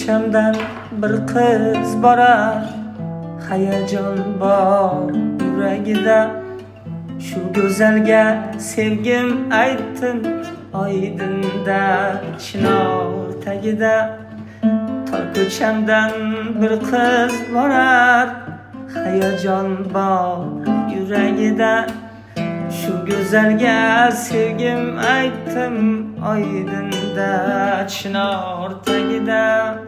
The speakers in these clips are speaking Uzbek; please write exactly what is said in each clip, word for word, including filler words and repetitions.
ko'chamdan bir qiz borar, hayajon bor yuragida. Shu go'zalga sevgim aytdim oydinda, chinor tagida. Tor ko'chamdan bir qiz borar, hayajon bor yuragida. Shu go'zalga sevgim aytdim oydinda, chinor tagida.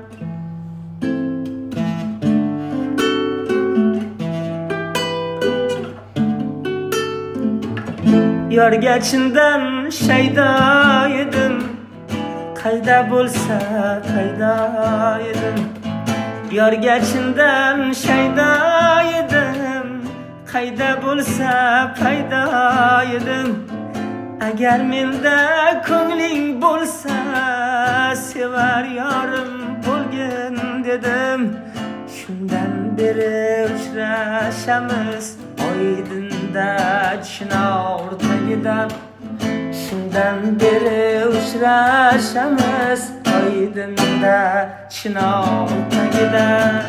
Yorga chindan shaydo edim, qayda bo'lsa qayda edim. Yorga chindan shaydo edim, qayda bo'lsa paydo edim. Agar menda ko'ngling bo'lsa, sevar yorim bo'lgin dedim. Shundan beri uchrashamiz oydinda, chinor tagida. Shundan beri uchrashamiz oydinda, chinor tagida.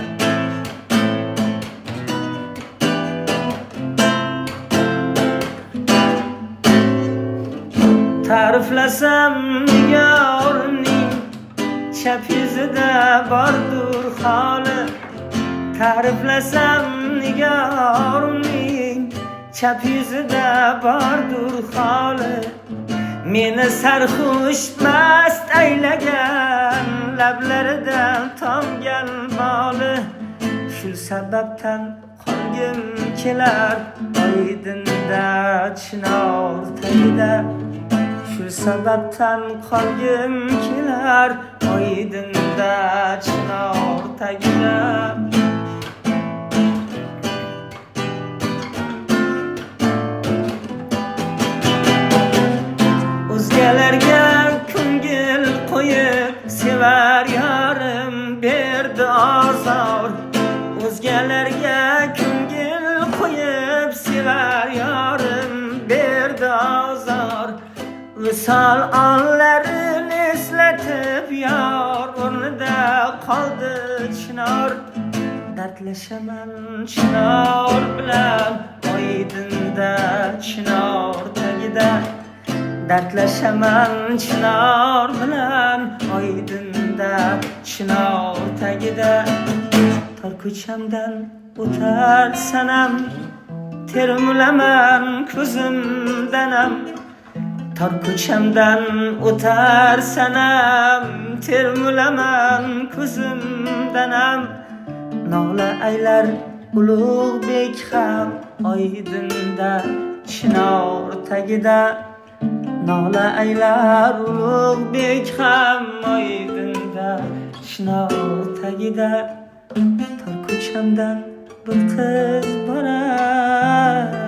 Ta'riflasam nigorimning chap yuzida bordur holi. Ta'riflasam nigorimning chap yuzida bordur holi. Meni sarxush mast aylagan lablaridan tomgan boli. Shu sababdan qolgim kelar oydinda, chinor tagida. Shu sababdan qolgim kelar oydinda, chinor tagida. O'zgalarga ko'ngil qo'yib sevar yorim berdi azor. O'zgalarga ko'ngil qo'yib sevar yorim berdi azor. Visol onlarini eslatib yor o'rnida qoldi chinor. Dardlashaman chinor bilan oydinda, chinor tagida. Dardlashaman chinor bilan oydinda, chinor tagida. Tor ko'chamdan o'tar sanam, termulaman ko'zimdanam. Tor ko'chamdan o'tar sanam, termulaman ko'zimdanam. Nola aylar Ulug'bek ham oydinda, chinor tagida. Nola aylar Ulug'bek ham oydinda, chinor tagida. Tor ko'chamdan bir qiz borar,